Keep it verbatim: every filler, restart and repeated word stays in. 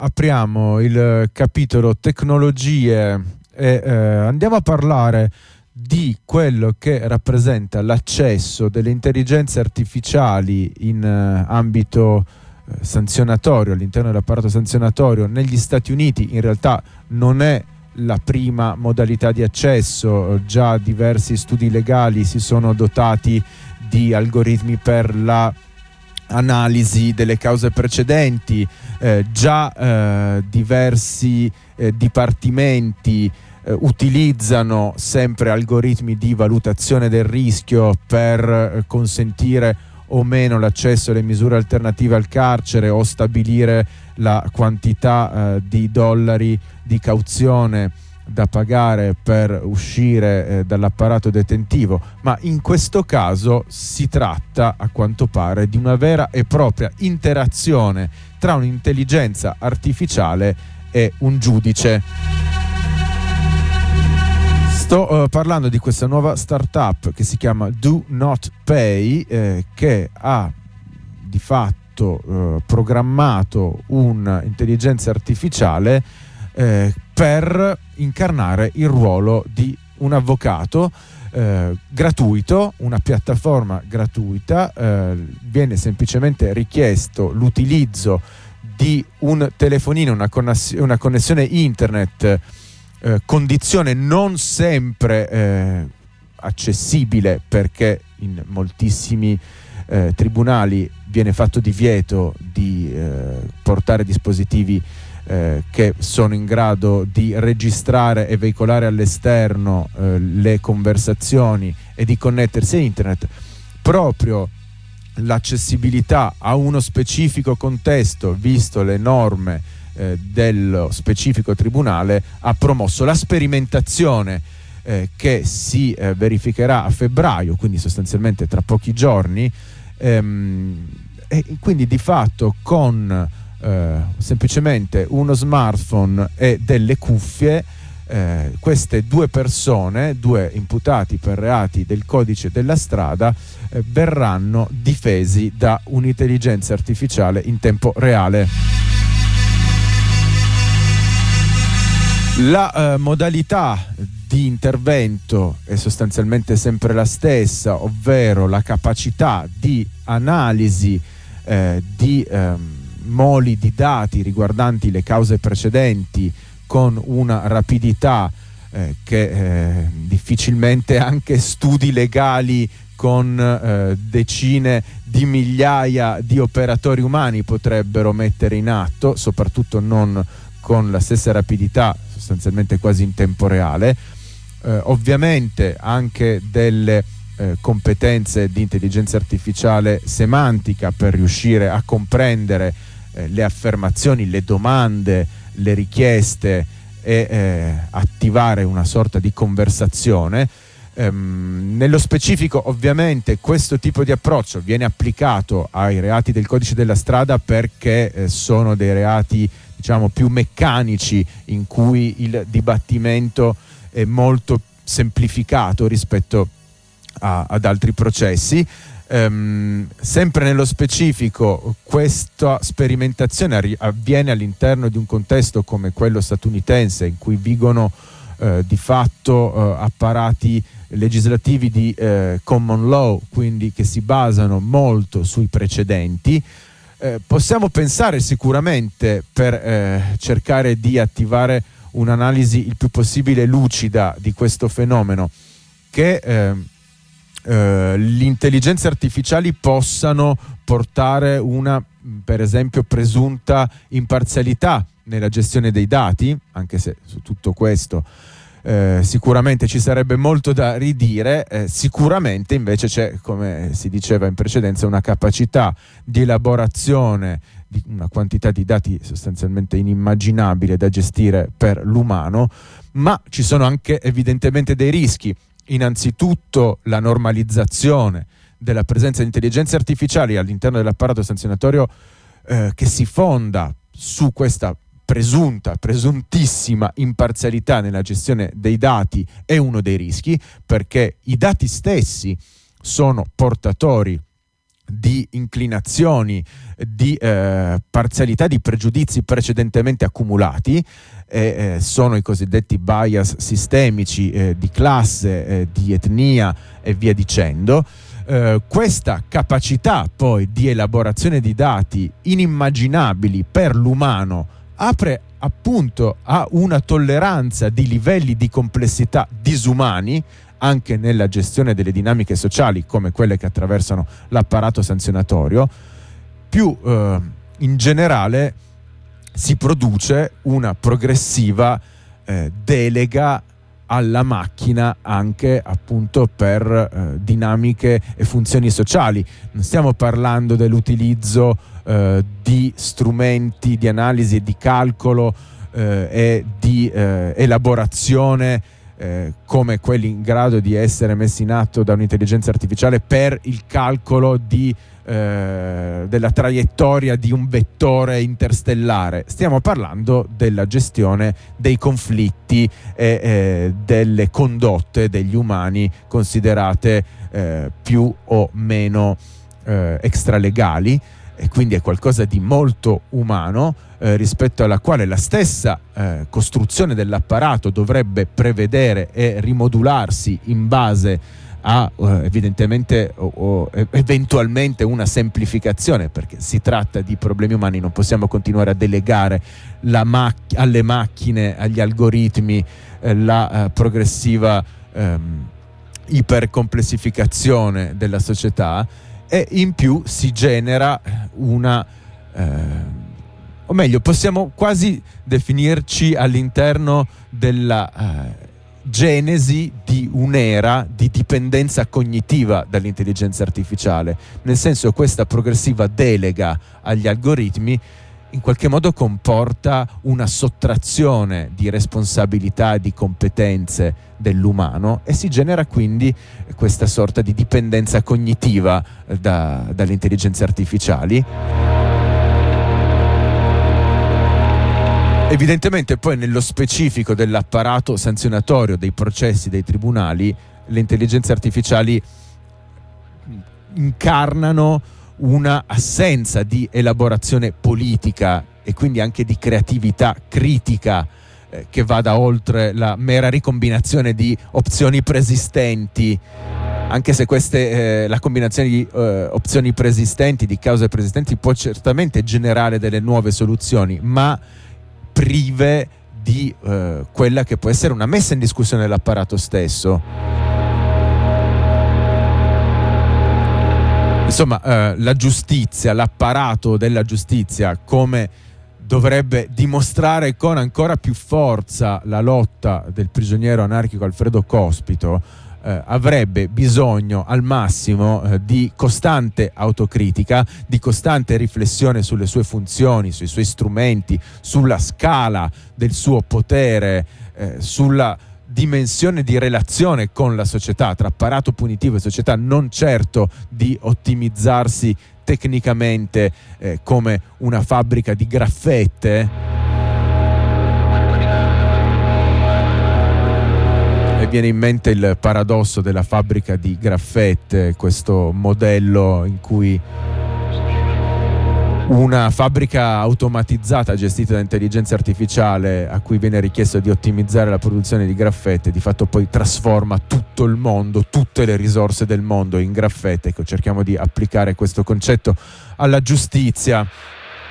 apriamo il capitolo tecnologie e eh, andiamo a parlare di quello che rappresenta l'accesso delle intelligenze artificiali in eh, ambito eh, sanzionatorio, all'interno dell'apparato sanzionatorio negli Stati Uniti. In realtà non è la prima modalità di accesso, già diversi studi legali si sono dotati di algoritmi per la analisi delle cause precedenti, eh, già eh, diversi eh, dipartimenti eh, utilizzano sempre algoritmi di valutazione del rischio per eh, consentire o meno l'accesso alle misure alternative al carcere o stabilire la quantità eh, di dollari di cauzione da pagare per uscire eh, dall'apparato detentivo. Ma in questo caso si tratta, a quanto pare, di una vera e propria interazione tra un'intelligenza artificiale e un giudice. Sto eh, parlando di questa nuova startup che si chiama Do Not Pay, eh, che ha di fatto eh, programmato un'intelligenza artificiale eh, per incarnare il ruolo di un avvocato eh, gratuito, una piattaforma gratuita. Eh, viene semplicemente richiesto l'utilizzo di un telefonino, una, conness- una connessione internet, eh, condizione non sempre eh, accessibile, perché in moltissimi eh, tribunali viene fatto divieto di eh, portare dispositivi Eh, che sono in grado di registrare e veicolare all'esterno eh, le conversazioni e di connettersi a internet. Proprio l'accessibilità a uno specifico contesto, visto le norme eh, dello specifico tribunale, ha promosso la sperimentazione eh, che si eh, verificherà a febbraio, quindi sostanzialmente tra pochi giorni, ehm, e quindi di fatto con Uh, semplicemente uno smartphone e delle cuffie, eh, queste due persone, due imputati per reati del codice della strada, eh, verranno difesi da un'intelligenza artificiale in tempo reale. La uh, modalità di intervento è sostanzialmente sempre la stessa, ovvero la capacità di analisi eh, di ehm, moli di dati riguardanti le cause precedenti con una rapidità eh, che eh, difficilmente anche studi legali con eh, decine di migliaia di operatori umani potrebbero mettere in atto, soprattutto non con la stessa rapidità, sostanzialmente quasi in tempo reale. Eh, ovviamente anche delle eh, competenze di intelligenza artificiale semantica per riuscire a comprendere le affermazioni, le domande, le richieste e eh, attivare una sorta di conversazione. Ehm, nello specifico, ovviamente, questo tipo di approccio viene applicato ai reati del codice della strada perché eh, sono dei reati, diciamo, più meccanici, in cui il dibattimento è molto semplificato rispetto a, ad altri processi. Um, sempre nello specifico, questa sperimentazione arri- avviene all'interno di un contesto come quello statunitense, in cui vigono uh, di fatto uh, apparati legislativi di uh, common law, quindi che si basano molto sui precedenti. Uh, possiamo pensare sicuramente, per uh, cercare di attivare un'analisi il più possibile lucida di questo fenomeno, che uh, Uh, le intelligenze artificiali possano portare una, per esempio, presunta imparzialità nella gestione dei dati, anche se su tutto questo uh, sicuramente ci sarebbe molto da ridire. Uh, sicuramente invece c'è, come si diceva in precedenza, una capacità di elaborazione di una quantità di dati sostanzialmente inimmaginabile da gestire per l'umano, ma ci sono anche evidentemente dei rischi. Innanzitutto la normalizzazione della presenza di intelligenze artificiali all'interno dell'apparato sanzionatorio eh, che si fonda su questa presunta, presuntissima imparzialità nella gestione dei dati è uno dei rischi, perché i dati stessi sono portatori di inclinazioni, di eh, parzialità, di pregiudizi precedentemente accumulati, eh, eh, sono i cosiddetti bias sistemici eh, di classe, eh, di etnia e via dicendo. Eh, questa capacità poi di elaborazione di dati inimmaginabili per l'umano apre appunto a una tolleranza di livelli di complessità disumani anche nella gestione delle dinamiche sociali come quelle che attraversano l'apparato sanzionatorio. Più eh, in generale si produce una progressiva eh, delega alla macchina anche appunto per eh, dinamiche e funzioni sociali. Non stiamo parlando dell'utilizzo eh, di strumenti di analisi e di calcolo eh, e di eh, elaborazione Eh, come quelli in grado di essere messi in atto da un'intelligenza artificiale per il calcolo di, eh, della traiettoria di un vettore interstellare. Stiamo parlando della gestione dei conflitti e eh, delle condotte degli umani considerate eh, più o meno eh, extralegali, e quindi è qualcosa di molto umano, eh, rispetto alla quale la stessa eh, costruzione dell'apparato dovrebbe prevedere e rimodularsi in base a eh, evidentemente o, o eventualmente una semplificazione, perché si tratta di problemi umani. Non possiamo continuare a delegare la mac- alle macchine, agli algoritmi eh, la eh, progressiva ehm, ipercomplessificazione della società. E in più si genera una eh, o meglio possiamo quasi definirci all'interno della eh, genesi di un'era di dipendenza cognitiva dall'intelligenza artificiale, nel senso che questa progressiva delega agli algoritmi in qualche modo comporta una sottrazione di responsabilità e di competenze dell'umano, e si genera quindi questa sorta di dipendenza cognitiva da, dalle intelligenze artificiali. Evidentemente poi nello specifico dell'apparato sanzionatorio, dei processi, dei tribunali, le intelligenze artificiali incarnano una assenza di elaborazione politica e quindi anche di creatività critica eh, che vada oltre la mera ricombinazione di opzioni preesistenti, anche se queste eh, la combinazione di eh, opzioni preesistenti, di cause preesistenti, può certamente generare delle nuove soluzioni, ma prive di eh, quella che può essere una messa in discussione dell'apparato stesso. Insomma, eh, la giustizia, l'apparato della giustizia, come dovrebbe dimostrare con ancora più forza la lotta del prigioniero anarchico Alfredo Cospito, eh, avrebbe bisogno al massimo eh, di costante autocritica, di costante riflessione sulle sue funzioni, sui suoi strumenti, sulla scala del suo potere, eh, sulla dimensione di relazione con la società, tra apparato punitivo e società, non certo di ottimizzarsi tecnicamente eh, come una fabbrica di graffette. E viene in mente il paradosso della fabbrica di graffette, questo modello in cui una fabbrica automatizzata gestita da intelligenza artificiale, a cui viene richiesto di ottimizzare la produzione di graffette, di fatto poi trasforma tutto il mondo, tutte le risorse del mondo in graffette. Ecco, cerchiamo di applicare questo concetto alla giustizia.